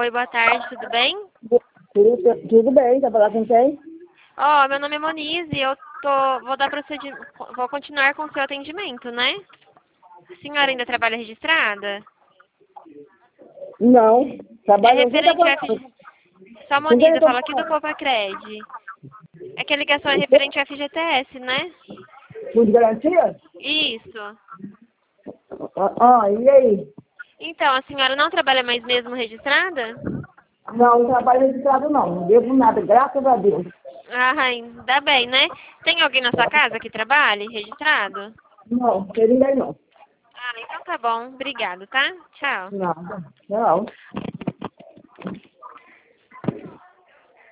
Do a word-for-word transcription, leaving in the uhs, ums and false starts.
Oi, boa tarde, tudo bem? Tudo, tudo bem, tá falando com quem? Ó, meu nome é Monize e eu tô, vou dar procedimento, vou continuar com o seu atendimento, né? A senhora ainda trabalha registrada? Não, É trabalho, quem tá referente a falando? F... Só Com quem Monize, eu eu tô falo aqui do falando? Copacred. É que a ligação é referente ao F G T S, né? Fundo de garantia? Isso. Ah, ah, e aí? Então, a senhora não trabalha mais mesmo registrada? Não, não trabalho registrado não, não devo nada, graças a Deus. Ah, ainda bem, né? Tem alguém na sua casa que trabalhe registrado? Não, não tem ninguém não. Ah, então tá bom. Obrigado, tá? Tchau. Nada, não.